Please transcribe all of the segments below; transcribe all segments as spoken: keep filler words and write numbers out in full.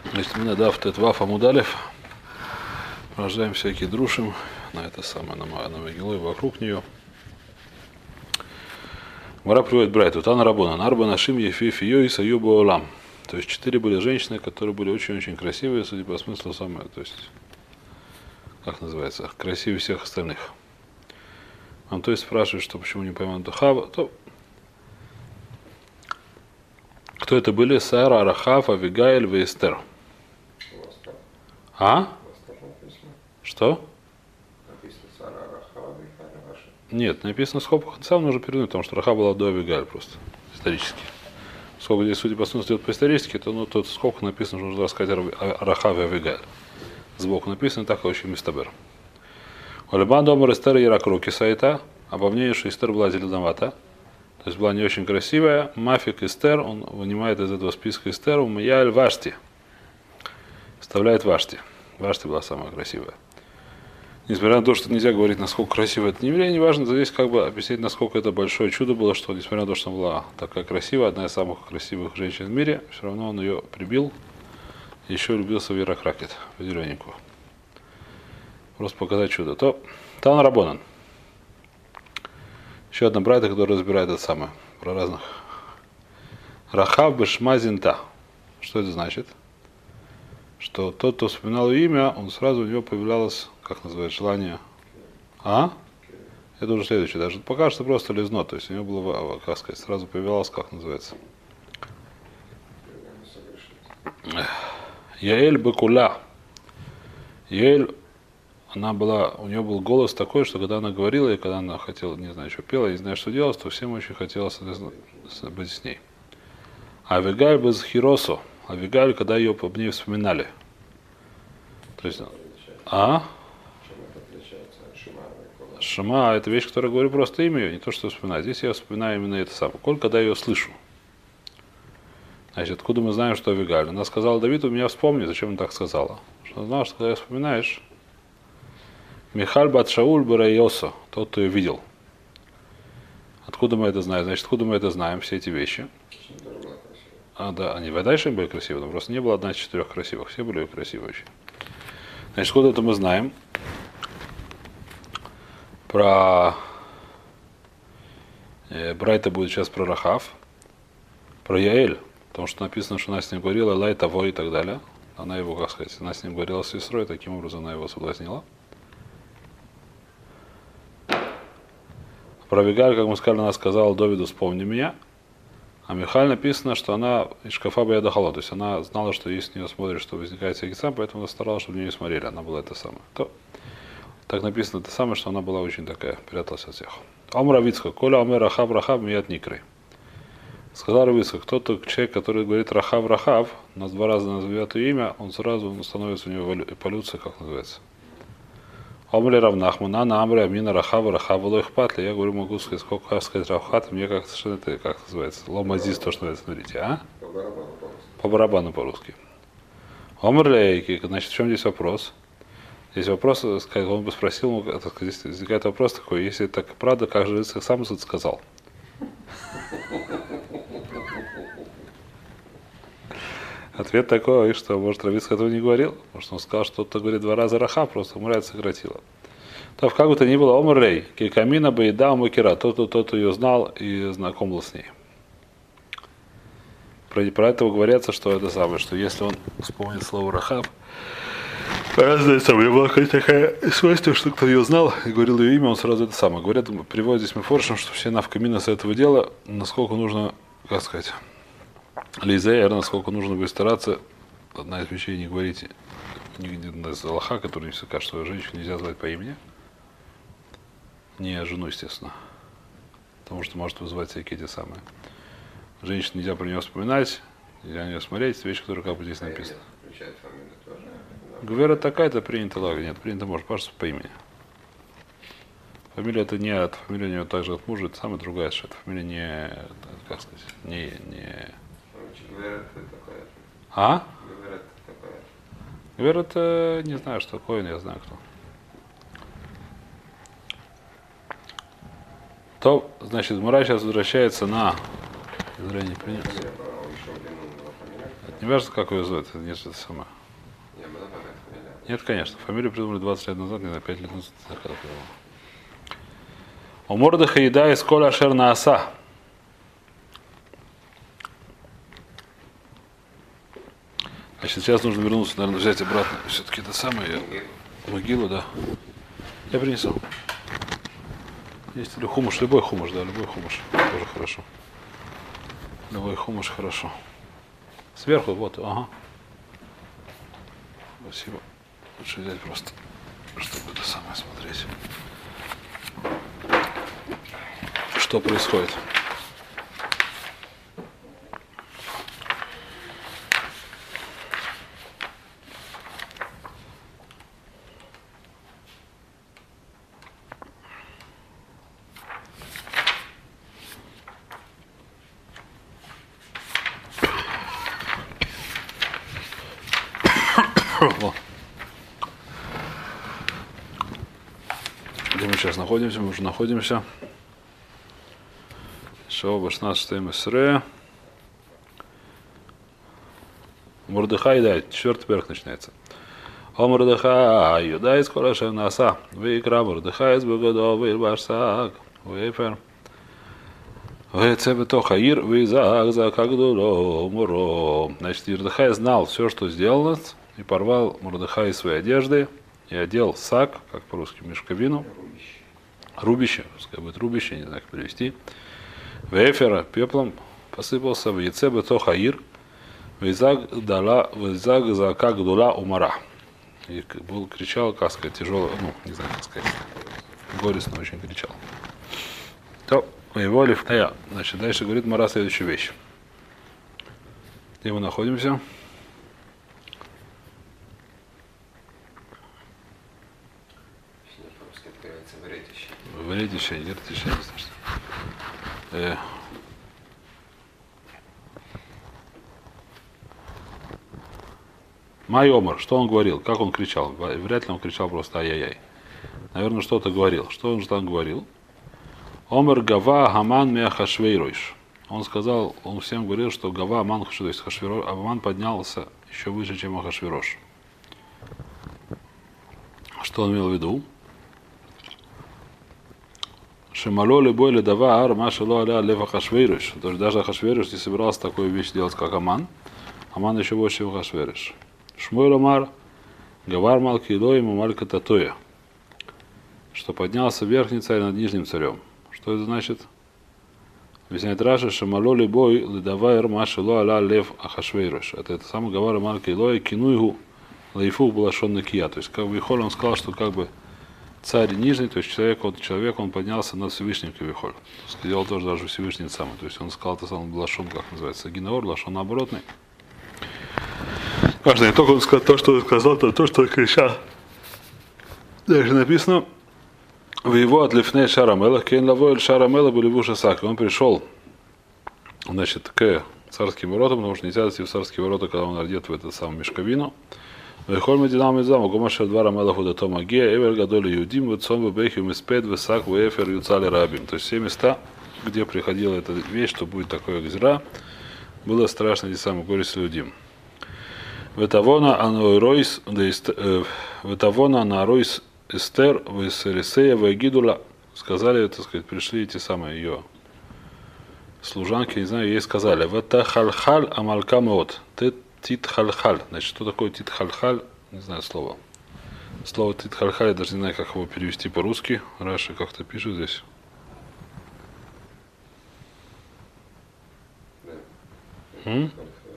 Значит, мы надав тет-ваф амудалев, рождаем всякие друшим на это самое, на, на могилу и вокруг нее. Мара приводит брайту, Тана Рабона, Нарба Нашим Ефиф Йо и Саюба Олам. То есть четыре были женщины, которые были очень-очень красивые, судя по смыслу, самое, то есть, как называется, красивее всех остальных. Он то есть спрашивает, что почему не пойман Тухава, то кто это были? Сара, Рахав, Авигаэль и Эстер. А? Что? Нет, написано в скобках, сам нужно перевернуть, потому что Раха была до Авигаэль просто, исторически. Сколько здесь, судя по смыслу, идет по-исторически, то ну, тут сколько написано, что нужно рассказать о Рахав и Авигаэль. Сбоку написано, так очень мистабер. Олебан дома Эстер и Иракруки сайта, обо мнению, что Эстер была зеленовата, то есть была не очень красивая. Мафик Эстер, он вынимает из этого списка Эстер, Умияль Вашти. Вставляет Вашти. Вашти была самая красивая. Несмотря на то, что нельзя говорить, насколько красивая это еврея, неважно, здесь как бы объяснить, насколько это большое чудо было, что несмотря на то, что она была такая красивая, одна из самых красивых женщин в мире, все равно он ее прибил, еще влюбился в Иракракет, в зелененькую. Просто показать чудо. То Тан Рабонан. Еще одна брайта, которая разбирает это самое, про разных. Рахав бешмазинта. Что это значит? Что тот, кто вспоминал ее имя, он сразу у него появлялось, как называется, желание. А? Это уже следующее. Даже пока что просто лизно. То есть у него было, как сказать, сразу появлялось, как называется. Яэль Бекуля. Яэль, она была, у нее был голос такой, что когда она говорила, и когда она хотела, не знаю, что пела, не знаю, что делать, то всем очень хотелось быть с ней. Авигаль без Хиросо. Авигаль, когда ее об ней вспоминали. То есть, а? Шама – это вещь, которая говорю просто имя ее, не то, что вспоминаю. Здесь я вспоминаю именно это самое. Коль, когда я ее слышу. Значит, откуда мы знаем, что Авигаль? Она сказала Давиду, меня вспомни, зачем она так сказала? Что она знала, что когда вспоминаешь, Михаль бат Шауль Барайосо, тот, кто ее видел. Откуда мы это знаем? Значит, откуда мы это знаем, все эти вещи? А, да, они в дальше были красивые, но просто не было одна из четырех красивых, все были красивые очень. Значит, откуда это мы знаем? Про э, Брайта будет сейчас про Рахав, про Яэль, потому что написано, что она с ним говорила, лай того и так далее. Она его, как сказать, она с ним говорила с сестрой, таким образом она его соблазнила. Про Авигаль, как мы сказали, она сказала Довиду, вспомни меня. А Михаль написано, что она из шкафа Баядахало, то есть она знала, что если на нее смотришь, что возникает всякий сам, поэтому она старалась, чтобы на нее смотрели, она была это самое. То, так написано это самое, что она была очень такая, пряталась от всех. Ом Равицка, Коля Омер Рахав Рахав Мият Никры. Сказал Равицка, кто-то человек, который говорит Рахав Рахав, нас два раза назовет ее имя, он сразу он становится у него эволюция, как называется. Омли Равнахмана, на Амре Амина Рахава Рахава Лойхпатли. Я говорю, могу сказать, сколько раз сказать Равхат, мне как совершенно это, как называется, Ломазис, то, что это, смотрите, а? По барабану по-русски. Омрлейки, значит, в чем здесь вопрос? Здесь вопрос, он бы спросил, здесь возникает вопрос такой, если так правда, как же Ицхак сам это сказал? Ответ такой, что, может, Равицхак этого не говорил, потому что он сказал, что кто-то говорит два раза Раха, просто умирает, сократила. То, как бы то ни было, Омрлей, Кикамина Баида Мукира, тот, кто тот ее знал и знаком был с ней. Про, про это говорится, что это самое, что если он вспомнит слово Рахав, разное самое, была какая-то такая свойство, что кто ее знал и говорил ее имя, он сразу это самое. Говорят, приводят здесь Мефоршем, что все навкамина с этого дела, насколько нужно, как сказать, Лизеер, насколько нужно будет стараться, одна из вещей не говорить, не из Аллаха, который не всегда, что женщину нельзя звать по имени, не жену, естественно, потому что может вызывать всякие те самые. Женщину нельзя про нее вспоминать, нельзя на нее смотреть, это вещь, которая как бы здесь написана. Гвера такая-то принято лага, нет, принято может просто по имени. Фамилия это не от фамилия у него также от мужа, это самая другая, что это фамилия не, как сказать, не, не... А? Гвер это не знаю, что такое, но я знаю кто. То, значит, Мура сейчас возвращается на... Зря не принес. Не важно, как ее зовут, это не это самое. Не, была такая фамилия. Нет, конечно. Фамилию придумали двадцать лет назад, не знаю, пять лет назад. У Мордыха еда из коля ашер нааса. Значит, сейчас нужно вернуться, наверное, взять обратно все-таки это самое. Могилу, да. Я принесу. Есть или хумуш, любой хумуш, да, любой хумуш. Тоже хорошо. Любой хумуш хорошо. Сверху, вот, ага. Спасибо. Лучше взять просто, чтобы это самое смотреть. Что происходит? Где мы сейчас находимся? Мы уже находимся. Шо, Башнат Штейм Исре. Мордыхай, да, четвертый перек начинается. О Мордыхай, юдай скоро шем наса. Выкра Мордыхай из Богодо, вырбашсак. Вейфер. Вейцебе то хаир, вейзак, за как дуло, муро. Значит, Мордыхай знал все, что сделано, и порвал Мордыхай свои одежды, и одел сак, как по-русски, мешковину. Рубище, пускай будет рубище, не знаю, как перевести. Вейфера пеплом посыпался в яйце то хаир, вейзаг дала, вейзаг за как дула умара. И был, кричал, как сказать, тяжело, ну, не знаю, как сказать, горестно очень кричал. То, его лифтая. Значит, дальше говорит Мара следующую вещь. Где мы находимся? Вредище, ертище, не знаю, что. Э. Майомар, что он говорил, как он кричал? Вряд ли он кричал просто ай-яй-яй. Наверное, что-то говорил. Что он же там говорил? Омер Гава Гаман Меахашвейройш. Он сказал, он всем говорил, что Гава Аман, то есть Хашвирош, Аман поднялся еще выше, чем Ахашвирош. Что он имел в виду? Шимало любой ледава ар машало аля лев Ахашвейройш. То есть даже Ахашвейройш не собирался такую вещь делать, как Аман. Аман еще больше, чем Ахашвейройш. Шмуэль Омар Гавар Малкило ему Малька Татуя. Что поднялся верхний царь над нижним царем. Что это значит? Объясняет Раша, Шамало любой ледавайр машало аля лев Ахашвейрош. Это это самый Гавар Малкило и кинуйгу лейфу балашон накия. То есть как бы Вихоль он сказал, что как бы царь нижний, то есть человек, вот, человек он поднялся над Всевышним Кавихоль. Сказал тоже даже Всевышний самый. То есть он сказал это самый балашон, как называется, гинаор, лашон наоборотный. Важно не только он сказал то, что он сказал, то то, что он кричал. Дальше написано, в его отлифней Шарамелах, Кейн Лавоэль Шарамела были в ушасак. Он пришел, значит, к царским воротам, потому что нельзя идти в царские ворота, когда он одет в эту самую мешковину. Вехоль Мединам Изам, Гомашер два Рамелаху до Томагея, Эвер Гадоли Юдим, Вецом Вебехи, Миспед, Весак, Вефер, Юцали Рабим. То есть все места, где приходила эта вещь, что будет такое гзира, было страшно, эти самые горести Людим. Ветавона Анойройс, Ветавона Анойройс, Эстер, Весерисея, Вегидула, сказали, так сказать, пришли эти самые ее служанки, не знаю, ей сказали, Ветахальхаль Амалкамот, ты титхальхаль. Значит, что такое титхальхаль? Не знаю слова. Слово титхальхаль, я даже не знаю, как его перевести по-русски. Раша как-то пишет здесь. М?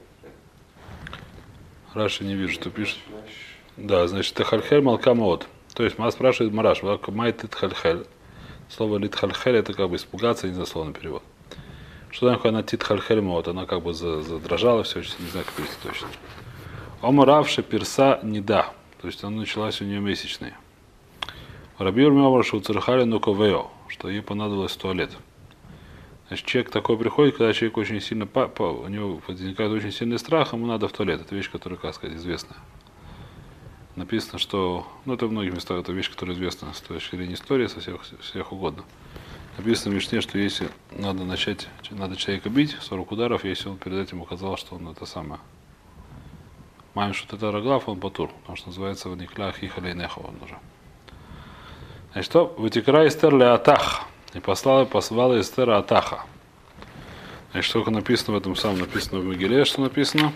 Раша не вижу, что пишет. Да, значит, тихальхель малкамот. То есть, нас спрашивает Мараш, май титхальхель. Слово литхальхель это как бы испугаться, не знаю, словно перевод. Что такое она титхальхель мот? Она как бы задрожала, все, не знаю, как перевести точно. Омаравши перса не да. То есть, она началась у нее месячные. Рабиур Мемаршу уцерхали нуковео, что ей понадобилось в туалет. Значит, человек такой приходит, когда человек очень сильно, у него возникает очень сильный страх, ему надо в туалет. Это вещь, которая, как сказать, известная. Написано, что, ну это в многих местах, это вещь, которая известна с точки зрения истории, со всех, всех угодно. Написано в Мишне, что если надо начать, надо человека бить, сорок ударов, если он перед этим указал, что он это самое, Маем что это Раглав, он Батур, потому что называется Ваникля Хихалей Нехо он уже. Значит, что? Вытекра Эстер ле Атах. И послала, послала Эстера Атаха. Значит, только написано в этом самом, написано в Мегиле, что написано.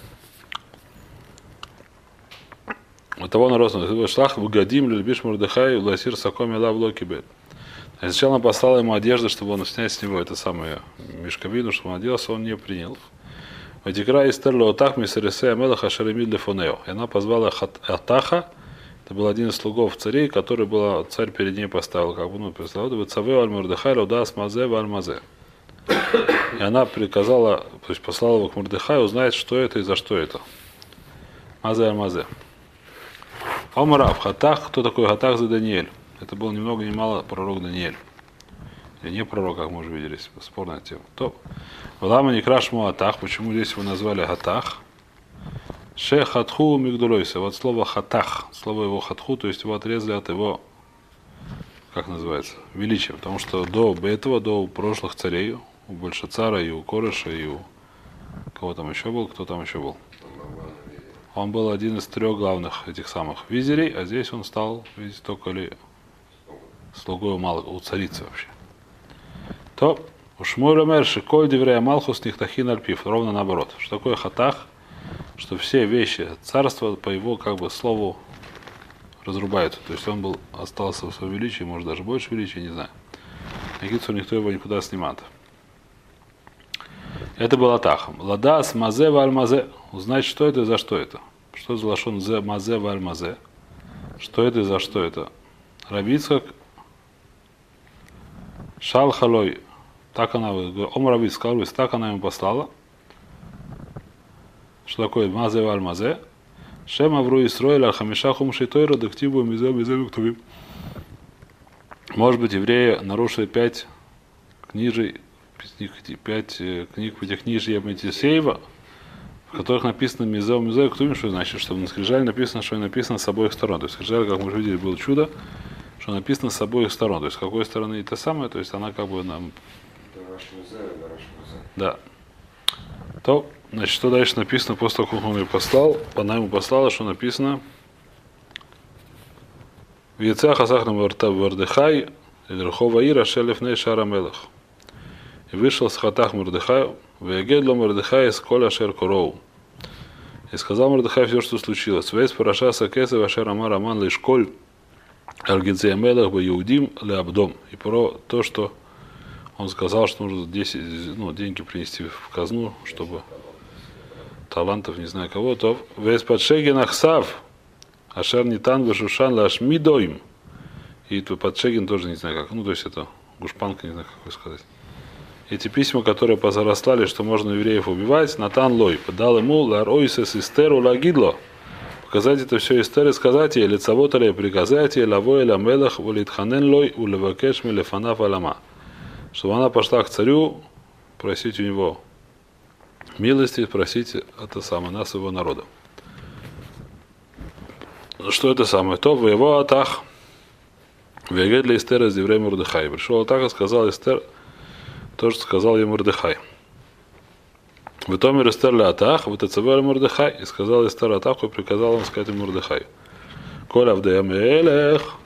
У того народа шлах выгодим любишь Мордехай ласир сакоми лав локибет. Сначала она послала ему одежду, чтобы он снять с него это самое мешковину, чтобы он оделся, он не принял. Ватикра Эстер ле Атах мисересе амелаха шаремид лефонео. И она позвала Атаха. Это был один из слугов царей, который был, царь перед ней поставил, как бы, ну, представил, «Вецавеу аль-Мордехай лаудас мазе ва-аль-мазе». И она приказала, то есть послала его к Мордехаю узнать, что это и за что это. Мазе аль-мазе. Омарав, Хатах, кто такой Хатах за Даниэль? Это был ни много ни мало пророк Даниэль. Или не пророк, как мы уже видели, спорная тема. То, Валама не крашму Атах, почему здесь его назвали Хатах? Ше хатху мигдулойся. Вот слово хатах, слово его хатху, то есть его отрезали от его, как называется, величия. Потому что до этого, до прошлых царей, у Большацара и у Кореша, и у кого там еще был, кто там еще был. Он был один из трех главных этих самых визирей, а здесь он стал, видите, только ли слугой у, мал, у царицы вообще. То, уж мой ромер шиколь деврея малхус нихтахин альпив. Ровно наоборот. Что такое хатах? Что все вещи царства по его как бы слову разрубаются. То есть он был, остался в своем величии, может даже больше величия, не знаю. Никитсу никто его никуда снимает. Это был Атахом. Ладас мазе ва аль-мазе. Узнать, что это и за что это. Что за лашон зе мазе ва аль-мазе. Что это и за что это. Рабицкак шал халой. Так она, ом Рабиц сказал, так она ему послала. Что такое мазе ва аль-мазе? Шем авру Исроэль аль-хамиша хумши тойра дактиву мизе мизе миктувим. Может быть, евреи нарушили пять книжей, пять книг Пятикнижья Моисеева, в которых написано мизе мизе миктувим, что значит, что на скрижале написано, что написано с обоих сторон. То есть скрижаль, как мы уже видели, было чудо, что написано с обоих сторон. То есть с какой стороны это самое, то есть она как бы нам... Да. То, значит, что дальше написано после того, как он ее послал? Она ему послала, что написано в яйцах асахна Мордехай Рахова Ира Шелефней Шарамелах. И вышел с Хатах Мордехаю, в Ягедло Мордехай из Коля Шер Короу. И сказал Мордехай все, что случилось. Весь Параша Сакеса Вашер Амар Аман Лишколь Альгидзе Мелах Ба Иудим Ле Абдом. И про то, что он сказал, что нужно десять, ну, деньги принести в казну, чтобы талантов, не знаю кого, то весь подшеген Ахсав Ашер Нитан Вашушан Лашмидоим. И тут подшеген тоже не знаю как. Ну, то есть это гушпанка, не знаю, как сказать. Эти письма, которые позарослали, что можно евреев убивать, Натан Лой подал ему Ларойсес Истеру Лагидло. Показать это все Эстер и сказать ей, лицавота ли приказать ей, лавой ля мелах, улитханен лой, улевакеш мелефанав алама. Чтобы она пошла к царю, просить у него милости, просить это самое, нас, его народа. Что это самое? То в его Атах, в Ягедле Эстер из еврея Мордехай. Пришел Атах и сказал Эстер, то, что сказал ей Мордехай. В Томер Эстер ле Атах, в Тецавер Мордехай, и сказал Эстер Атаху, и приказал он сказать Мордехай. Коля Авдеямелех,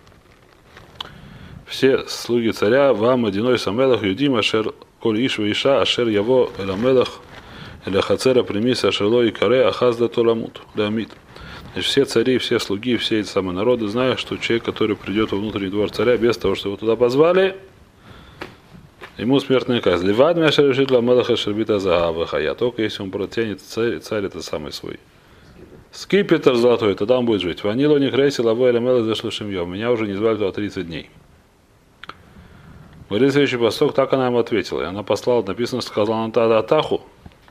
все слуги царя, вам одиной самелах юдим, ашер коль иш виша, ашер яво эламелах, эля хацера примиса, ашерло и каре, ахазда толамут, леамит. Значит, все цари, все слуги, все эти самые народы знают, что человек, который придет во внутренний двор царя, без того, что его туда позвали, ему смертная казнь. Ливад мяша решит ламелаха шербита загавахая. Только если он протянет царь, царь это самый свой скипетр золотой, тогда он будет жить. Ванило не крейси лавой ламелах зашлышим йом. Меня уже не звали туда тридцать дней. Говорит следующий посток, так она ему ответила. И она послала, написано, сказала она Атаху.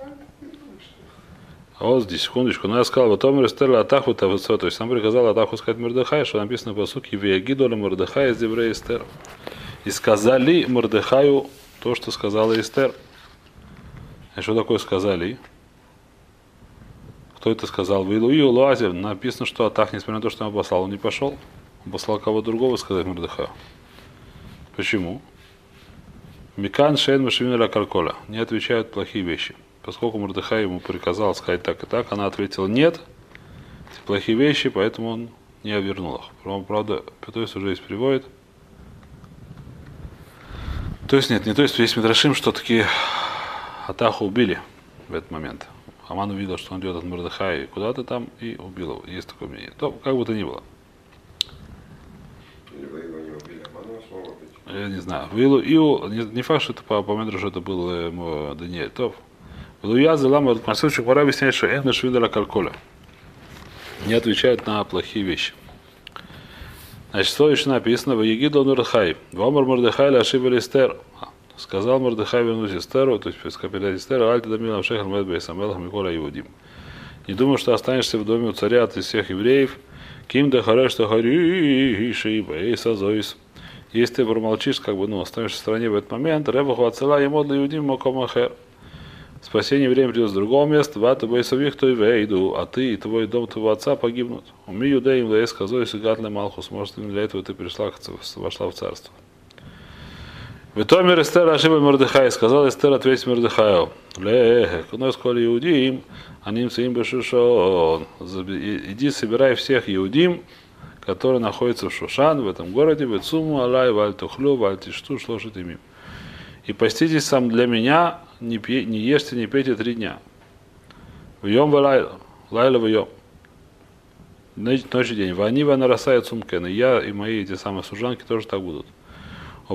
А вот здесь, секундочку, она сказала, вот Омер Эстер Атаху Тавцо, то есть она приказала Атаху сказать Мордехай, что написано по сути Виягидоля Мордехай из еврея Эстер. И сказали Мордехаю то, что сказала Эстер. А что такое сказали? Кто это сказал? В Илуи Луазев написано, что Атах, несмотря на то, что он послал, он не пошел. Он послал кого другого сказать Мордехаю. Почему? Микан Шейн Машвин Ля Каркола. Не отвечают плохие вещи. поскольку Мордехай ему приказал сказать так и так, она ответила нет, это плохие вещи, поэтому он не вернул их. Правда, то есть уже здесь приводит. То есть нет, не то есть есть Мидрашим, что такие Атаху убили в этот момент. Аман увидел, что он идет от Мордехая куда-то там и убил его. Есть такое мнение. То, как бы то ни было. Или вы его не убили, а Ману смог убить. Я не знаю. Вилу Иу, не, не факт, что это по, по Медрашу это был ему Даниэль. То. Вилуя Зелама, Масучик пора объяснять, что Эхна Швидера Кальколя. Не отвечает на плохие вещи. Значит, что еще написано? В Егиду Мордехай. Вомар Мордехай ошибали Эстер. Сказал Мордехай вернуть Эстеру, то есть скопировать Эстеру, Альта Дамилам Шехар Медбей Самелах Микола Иудим. Не думаю, что останешься в доме у царя от всех евреев. Ким Дахареш Тахари Шиба и Сазоис. Если ты промолчишь, как бы, ну, останешься в стране в этот момент, Ребаху Ацела Емодла Иудим Мокомахер. Спасение евреям придет с другого места, Вата Бейсових Той Вейду, а ты и твой дом твоего отца погибнут. Уми Юдеем Лейс Казоис и Гатле Малхус. Может, для этого ты пришла, вошла в царство. Витомер Эстер Ашиба Мордехай, сказал Эстер ответить Мордехаю. Лех, куной сколи иудим, аним цеим бешушон. Иди собирай всех иудим, которые находятся в Шушан, в этом городе, в Ицуму, Алай, Вальтухлю, Вальтишту, шлошит имим. И поститесь сам для меня, не, пей, не ешьте, не пейте три дня. Вьем валайла, лайла вьем. Ночь и день. Вани вана расая цумкен. И я, и мои эти самые служанки тоже так будут. Я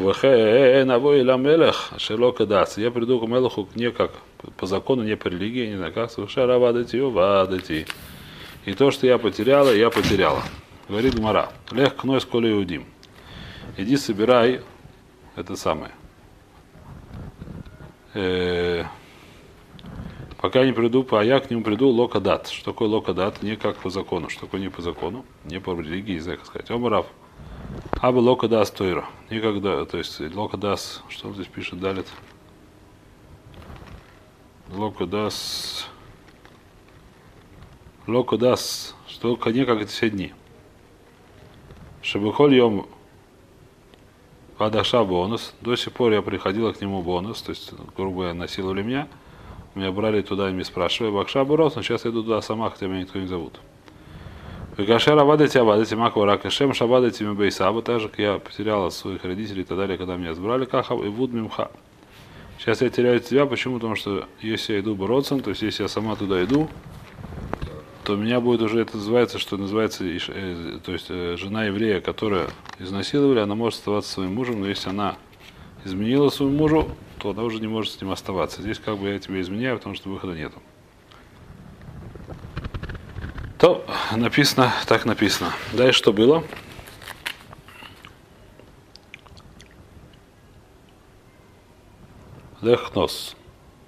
приду к Мелаху не как по закону, не по религии, не знаю как, совершая вадати, вадати. И то, что я потеряла, я потеряла. Говорит Гмара. Лех кной сколи иудим. Иди собирай это самое. Э, пока я не приду, а я к нему приду локадат. Что такое локадат? Не как по закону. Что такое не по закону? Не по религии, не знаю как сказать. Омарав. Аба локадас тойра. Никогда, то есть локадас, что он здесь пишет, далит. Локадас. Локадас, что не как эти все дни. Шабухоль йом Адаша бонус. До сих пор я приходила к нему бонус, то есть, грубо говоря, насиловали меня. Меня брали туда и me спрашивали, Бакша Борос, но сейчас я иду туда сама, хотя меня никто не зовут. Векашер авадайте, авадайте, маква ракашем, шабадайте мебейсаба, так же, как я потеряла своих родителей и так далее, когда меня избрали, кахав и вуд мимха. Сейчас я теряю тебя, почему? Потому что если я иду бороться, то есть если я сама туда иду, то меня будет уже, это называется, что называется, э, то есть э, жена еврея, которая изнасиловали, она может оставаться своим мужем, но если она изменила своему мужу, то она уже не может с ним оставаться. Здесь как бы я тебя изменяю, потому что выхода нету. То написано, так написано. Дальше что было? Лехнос.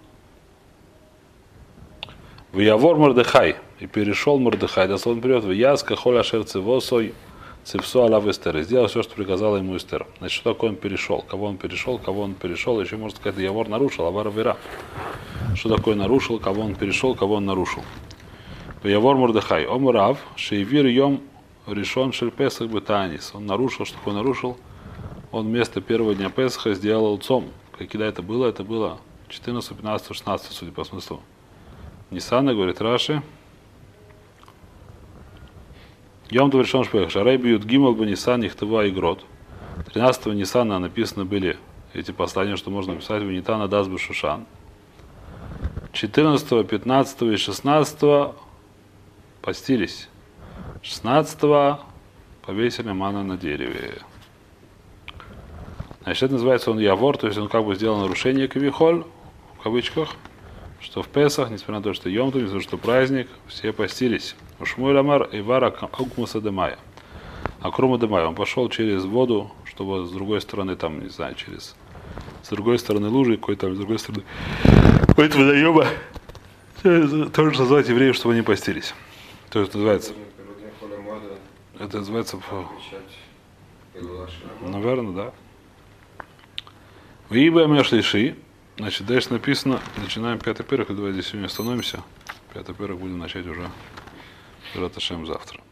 В Явор Мордехай. И перешел Мордехай. Дословно придет в Яска холя шерце восой цепсу алав Эстер. И сделал все, что приказала ему Эстер. Значит, что такое он перешел? Кого он перешел? Кого он перешел? Еще можно сказать, Явор нарушил, авар вера. Что такое нарушил? Кого он перешел? Кого он нарушил? Явор Мордехай. Омрав, шейвир йом решен шель Песах бетанис. Он нарушил, что такое нарушил? Он вместо первого дня Песаха сделал цом. Когда это было? Это было четырнадцатого, пятнадцатого, шестнадцатого, судя по смыслу. Ниссана, говорит Раши. Йом тов решен шпех. Шарей бьют гимал бы Ниссан, Нихтова и Грот. тринадцатого Ниссана написаны были эти послания, что можно написать в Нитана Дазбу Шушан. четырнадцатого, пятнадцатого и шестнадцатого постились. шестнадцатого повесили ману на дереве. Значит, это называется он Явор, то есть он как бы сделал нарушение кавихоль, в кавычках, что в Песах, несмотря на то, что Йом Тов, несмотря на то, что праздник, все постились. Ушмуэль Амар Ивара Акмуса Демая. Акрума Демая. Он пошел через воду, чтобы с другой стороны, там, не знаю, через с другой стороны лужи, какой-то, с другой стороны какой-то водоема. Тоже назвать евреев, чтобы они постились. То есть называется. Это называется. Наверное, да. В Ибе Мешлиши. Значит, дальше написано, начинаем пятый перек, давайте здесь сегодня остановимся. Пятый перек будем начать уже Раташем завтра.